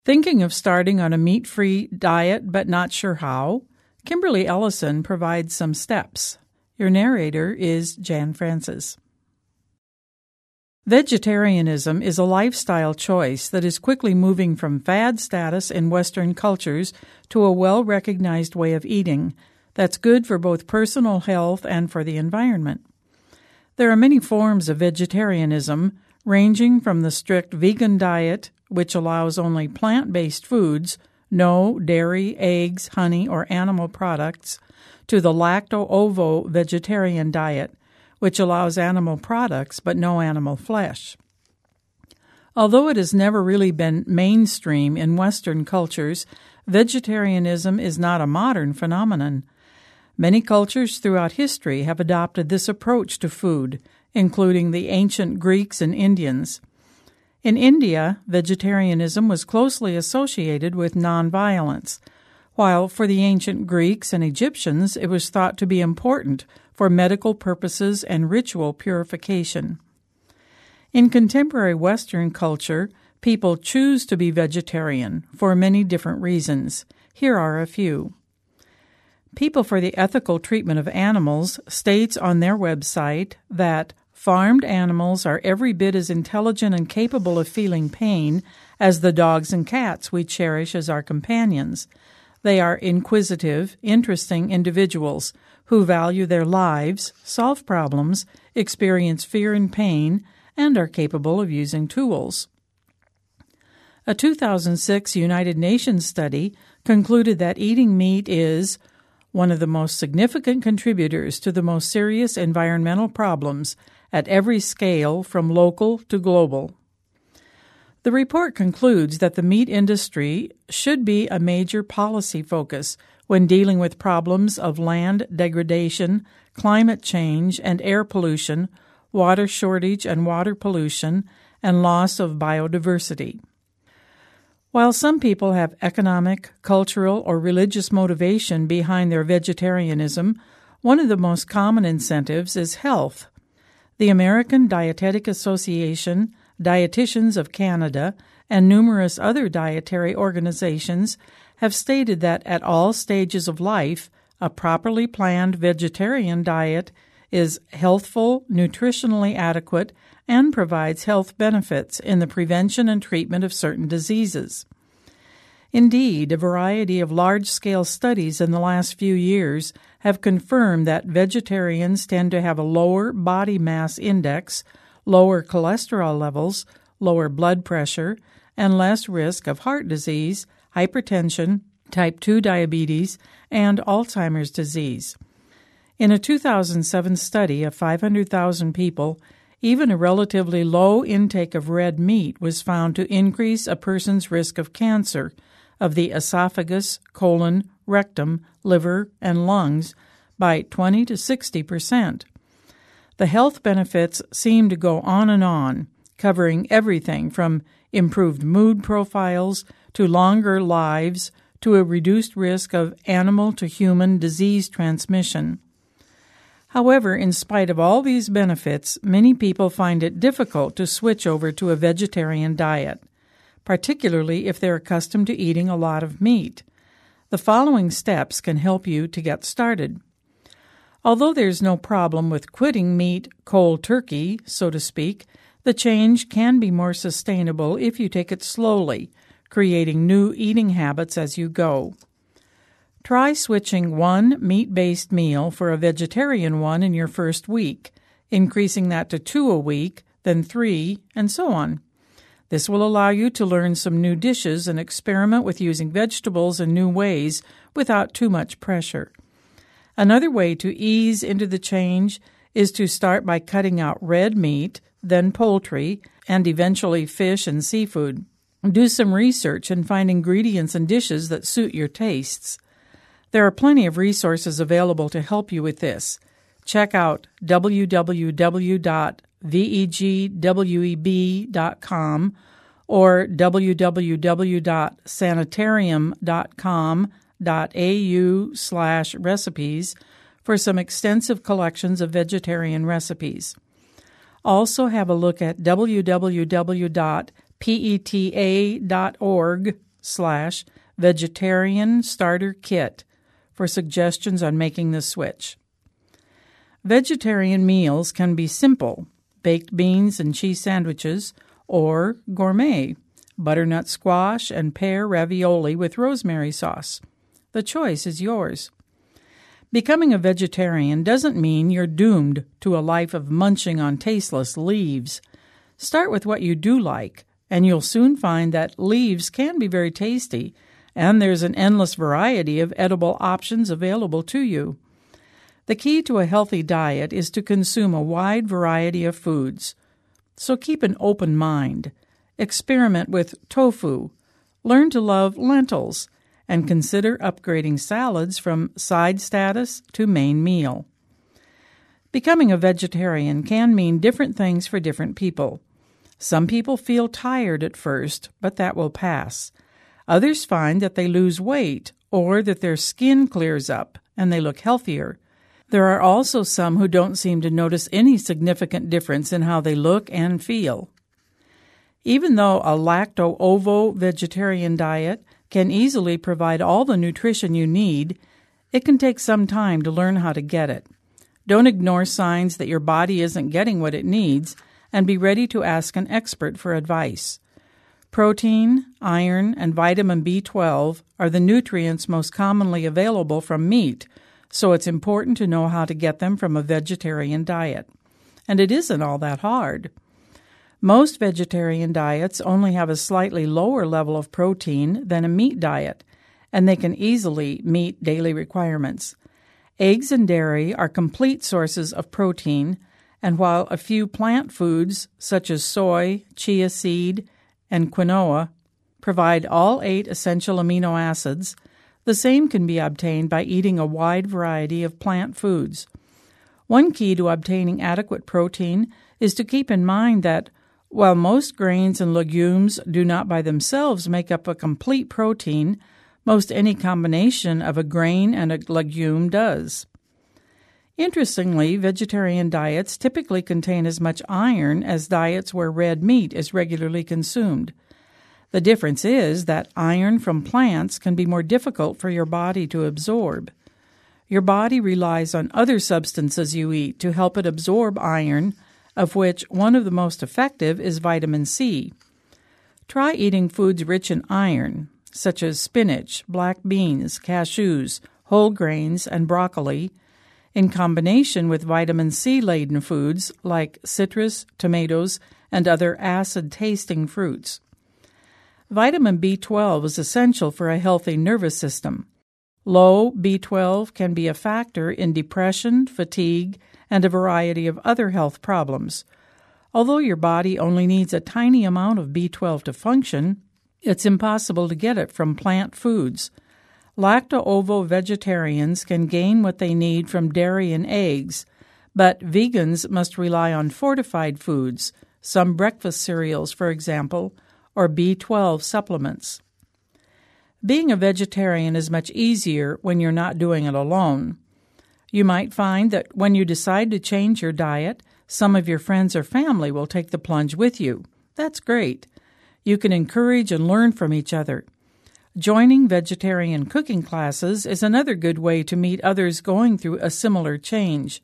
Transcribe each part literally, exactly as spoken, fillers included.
Thinking of starting on a meat-free diet but not sure how? Kimberly Ellison provides some steps. Your narrator is Jan Francis. Vegetarianism is a lifestyle choice that is quickly moving from fad status in Western cultures to a well-recognized way of eating that's good for both personal health and for the environment. There are many forms of vegetarianism, ranging from the strict vegan diet, which allows only plant-based foods, no dairy, eggs, honey, or animal products, to the lacto-ovo vegetarian diet, which allows animal products but no animal flesh. Although it has never really been mainstream in Western cultures, vegetarianism is not a modern phenomenon. Many cultures throughout history have adopted this approach to food, including the ancient Greeks and Indians. In India, vegetarianism was closely associated with nonviolence, while for the ancient Greeks and Egyptians it was thought to be important for medical purposes and ritual purification. In contemporary Western culture, people choose to be vegetarian for many different reasons. Here are a few. People for the Ethical Treatment of Animals states on their website that farmed animals are every bit as intelligent and capable of feeling pain as the dogs and cats we cherish as our companions. They are inquisitive, interesting individuals who value their lives, solve problems, experience fear and pain, and are capable of using tools. A two thousand six United Nations study concluded that eating meat is one of the most significant contributors to the most serious environmental problems at every scale from local to global. The report concludes that the meat industry should be a major policy focus when dealing with problems of land degradation, climate change and air pollution, water shortage and water pollution, and loss of biodiversity. While some people have economic, cultural, or religious motivation behind their vegetarianism, one of the most common incentives is health. The American Dietetic Association, Dietitians of Canada, and numerous other dietary organizations have stated that at all stages of life, a properly planned vegetarian diet is healthful, nutritionally adequate, and provides health benefits in the prevention and treatment of certain diseases. Indeed, a variety of large-scale studies in the last few years have confirmed that vegetarians tend to have a lower body mass index, lower cholesterol levels, lower blood pressure, and less risk of heart disease, hypertension, type two diabetes, and Alzheimer's disease. In a two thousand seven study of five hundred thousand people, even a relatively low intake of red meat was found to increase a person's risk of cancer of the esophagus, colon, rectum, liver, and lungs by twenty to sixty percent. The health benefits seem to go on and on, covering everything from improved mood profiles to longer lives to a reduced risk of animal-to-human disease transmission. However, in spite of all these benefits, many people find it difficult to switch over to a vegetarian diet, particularly if they're accustomed to eating a lot of meat. The following steps can help you to get started. Although there's no problem with quitting meat cold turkey, so to speak, the change can be more sustainable if you take it slowly, creating new eating habits as you go. Try switching one meat-based meal for a vegetarian one in your first week, increasing that to two a week, then three, and so on. This will allow you to learn some new dishes and experiment with using vegetables in new ways without too much pressure. Another way to ease into the change is to start by cutting out red meat, then poultry, and eventually fish and seafood. Do some research and find ingredients and dishes that suit your tastes. There are plenty of resources available to help you with this. Check out w w w dot vegweb dot com or w w w dot sanitarium dot com dot a u slash recipes for some extensive collections of vegetarian recipes. Also have a look at w w w dot peta dot org slash vegetarian starter kit for suggestions on making the switch. Vegetarian meals can be simple, baked beans and cheese sandwiches, or gourmet, butternut squash and pear ravioli with rosemary sauce. The choice is yours. Becoming a vegetarian doesn't mean you're doomed to a life of munching on tasteless leaves. Start with what you do like, and you'll soon find that leaves can be very tasty, and there's an endless variety of edible options available to you. The key to a healthy diet is to consume a wide variety of foods. So keep an open mind. Experiment with tofu. Learn to love lentils, and consider upgrading salads from side status to main meal. Becoming a vegetarian can mean different things for different people. Some people feel tired at first, but that will pass. Others find that they lose weight or that their skin clears up and they look healthier. There are also some who don't seem to notice any significant difference in how they look and feel. Even though a lacto-ovo vegetarian diet can easily provide all the nutrition you need, it can take some time to learn how to get it. Don't ignore signs that your body isn't getting what it needs, and be ready to ask an expert for advice. Protein, iron, and vitamin B twelve are the nutrients most commonly available from meat, so it's important to know how to get them from a vegetarian diet. And it isn't all that hard. Most vegetarian diets only have a slightly lower level of protein than a meat diet, and they can easily meet daily requirements. Eggs and dairy are complete sources of protein, and while a few plant foods, such as soy, chia seed, and quinoa, provide all eight essential amino acids, the same can be obtained by eating a wide variety of plant foods. One key to obtaining adequate protein is to keep in mind that while most grains and legumes do not by themselves make up a complete protein, most any combination of a grain and a legume does. Interestingly, vegetarian diets typically contain as much iron as diets where red meat is regularly consumed. The difference is that iron from plants can be more difficult for your body to absorb. Your body relies on other substances you eat to help it absorb iron, of which one of the most effective is vitamin C. Try eating foods rich in iron, such as spinach, black beans, cashews, whole grains, and broccoli, in combination with vitamin C-laden foods like citrus, tomatoes, and other acid-tasting fruits. Vitamin B twelve is essential for a healthy nervous system. Low B twelve can be a factor in depression, fatigue, and a variety of other health problems. Although your body only needs a tiny amount of B twelve to function, it's impossible to get it from plant foods. Lacto-ovo vegetarians can gain what they need from dairy and eggs, but vegans must rely on fortified foods, some breakfast cereals, for example, or B twelve supplements. Being a vegetarian is much easier when you're not doing it alone. You might find that when you decide to change your diet, some of your friends or family will take the plunge with you. That's great. You can encourage and learn from each other. Joining vegetarian cooking classes is another good way to meet others going through a similar change.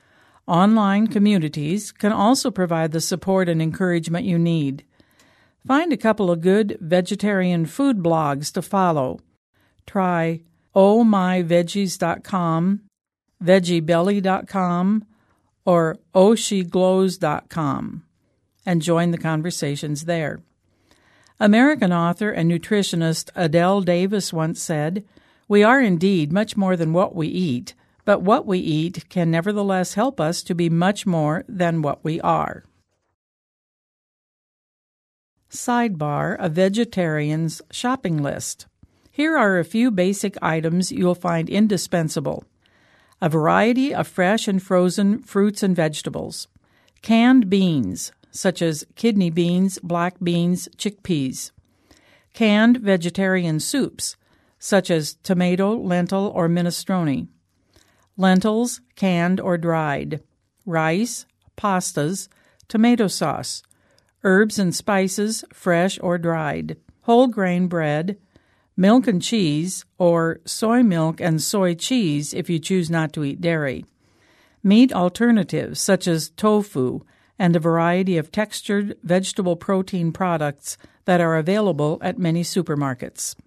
Online communities can also provide the support and encouragement you need. Find a couple of good vegetarian food blogs to follow. Try oh my veggies dot com, veggie belly dot com, or oh she glows dot com, and join the conversations there. American author and nutritionist Adele Davis once said, "We are indeed much more than what we eat, but what we eat can nevertheless help us to be much more than what we are." Sidebar: A vegetarian's shopping list. Here are a few basic items you'll find indispensable. A variety of fresh and frozen fruits and vegetables. Canned beans, such as kidney beans, black beans, chickpeas. Canned vegetarian soups, such as tomato, lentil, or minestrone. Lentils, canned or dried. Rice, pastas, tomato sauce. Herbs and spices, fresh or dried. Whole grain bread, milk and cheese, or soy milk and soy cheese if you choose not to eat dairy. Meat alternatives such as tofu and a variety of textured vegetable protein products that are available at many supermarkets.